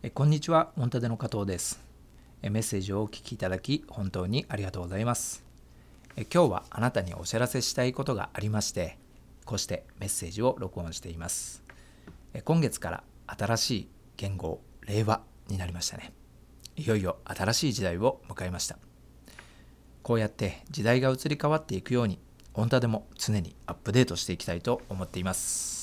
こんにちは、モンタデの加藤です。メッセージをお聞きいただき本当にありがとうございます。今日はあなたにお知らせしたいことがありまして、こうしてメッセージを録音しています。今月から新しい元号、令和になりましたね。いよいよ新しい時代を迎えました。こうやって時代が移り変わっていくように、モンタデも常にアップデートしていきたいと思っています。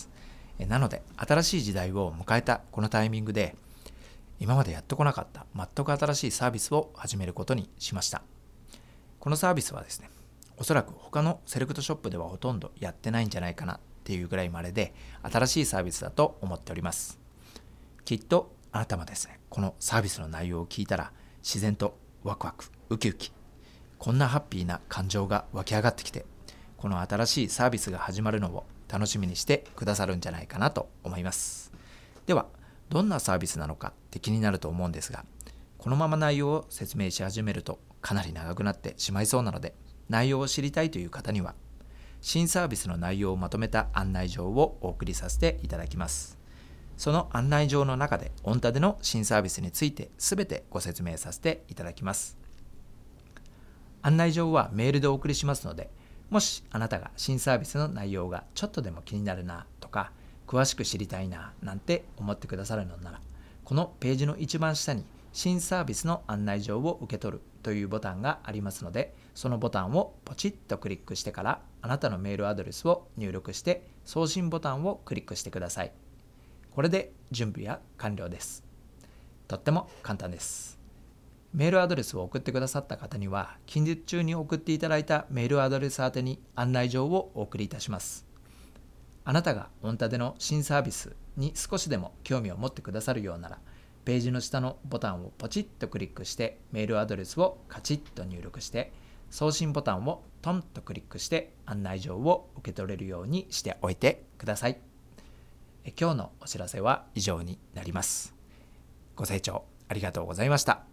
なので、新しい時代を迎えたこのタイミングで、今までやってこなかった全く新しいサービスを始めることにしました。このサービスはですね、おそらく他のセレクトショップではほとんどやってないんじゃないかなっていうぐらい稀で、新しいサービスだと思っております。きっとあなたもですね、このサービスの内容を聞いたら自然とワクワクウキウキ、こんなハッピーな感情が湧き上がってきて、この新しいサービスが始まるのを楽しみにしてくださるんじゃないかなと思います。では、どんなサービスなのかって気になると思うんですが、このまま内容を説明し始めるとかなり長くなってしまいそうなので、内容を知りたいという方には新サービスの内容をまとめた案内状をお送りさせていただきます。その案内状の中でオンタでの新サービスについて全てご説明させていただきます。案内状はメールでお送りしますので、もしあなたが新サービスの内容がちょっとでも気になるなとか、詳しく知りたいななんて思ってくださるのなら、このページの一番下に新サービスの案内状を受け取るというボタンがありますので、そのボタンをポチッとクリックしてからあなたのメールアドレスを入力して送信ボタンをクリックしてください。これで準備は完了です。とっても簡単です。メールアドレスを送ってくださった方には、近日中に送っていただいたメールアドレス宛てに案内状をお送りいたします。あなたがオンタでの新サービスに少しでも興味を持ってくださるようなら、ページの下のボタンをポチッとクリックしてメールアドレスをカチッと入力して、送信ボタンをトンとクリックして案内状を受け取れるようにしておいてください。今日のお知らせは以上になります。ご清聴ありがとうございました。